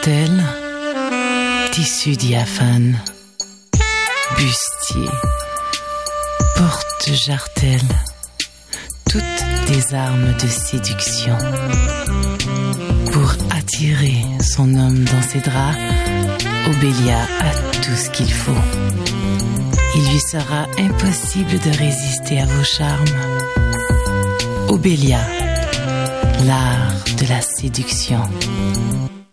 dentelle, tissu diaphane, bustier, porte-jartelle, toutes des armes de séduction. Pour attirer son homme dans ses draps, Obélia a tout ce qu'il faut. Il lui sera impossible de résister à vos charmes. Obélia, l'art de la séduction.